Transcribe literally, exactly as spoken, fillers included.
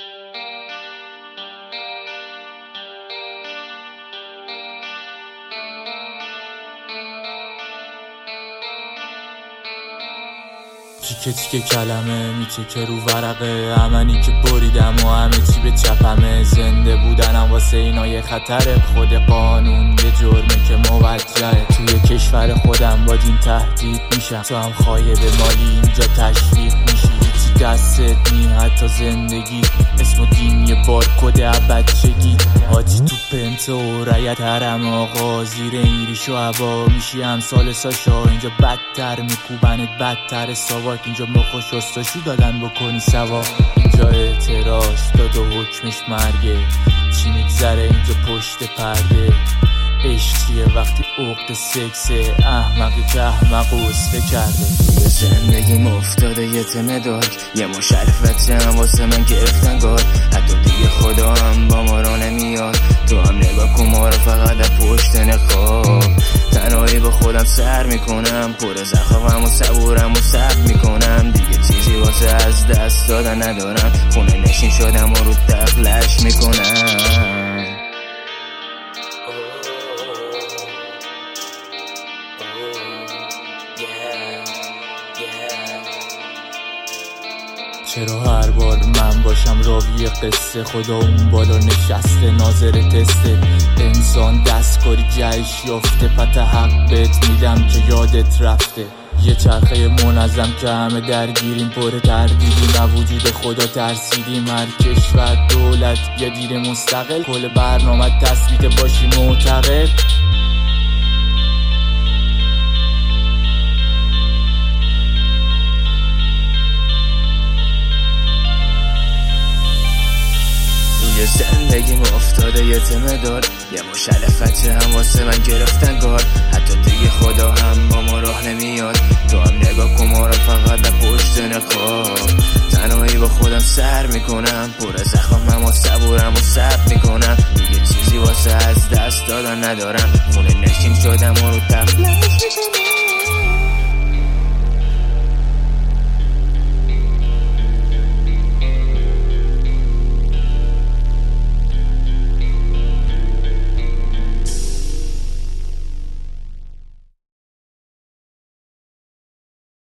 تیکه تیکه کلمه میتیکه رو ورقه، امنی که بریدم و همه چی به چپمه. زنده بودنم واسه اینا یه خطره، خود قانون یه جرمه که موجهه. توی کشور خودم با دین تهدید میشم، تو هم خایب مالی اینجا تشویق میشی. چی دستت نی حتی زندگی، اسم و دین یه بارکد بچگی. حاجی تو پنت و رایت حرم آقا، زیر این ریش و عبا میشی همسال ساشا. اینجا بدتر میکوبنت بدتر ساواک، اینجا مخ و شستشو دادن بکنی سوا. اینجا اعتراض داد و حکمش مرگه، چی میگذره اینجا پشت پرده. عشق چیه وقتی عقد سکسه، احمقی که احمق و اسفه کرده. یه زندگیم افتاده یه تم دارک، یه مشرفت هم واسه من گرفتن گار. حتی دیگه خدا هم با ما را نمیاد، تو هم نگاه کن ما را فقط از پشت نقاب. تنهایی با خودم سر میکنم، پر زخمم و صبورم و صبر میکنم. دیگه چیزی واسه از دست دادن ندارم، خونه نشین شدم و رو دخلش میکنم. چرا هر بار من باشم راوی قصه، خدا اون بالا نشسته ناظر تسته. انسان دستکاری جهش یافته، پت حق بهت میدم که یادت رفته. یه چرخه منظم که همه درگیریم، پر تردیدیم، وجود خدا ترسیدیم. هر کشور دولت یه دیر مستقل، کل برنامه تثبیت باشی معتقد. یه زندگیم افتاده یه تمه دار، یه مشرفت هم واسه من گرفتن گار. حتی دیگه خدا هم با ما راه نمیاد، تو هم نگاه کن ما را فقط از پشت نقاب. تنهایی با خودم سر میکنم، پر زخمم و صبورم و صبر میکنم. دیگه چیزی واسه از دست دادن ندارم، خونه نشین شدم و رو تخلش میکنم.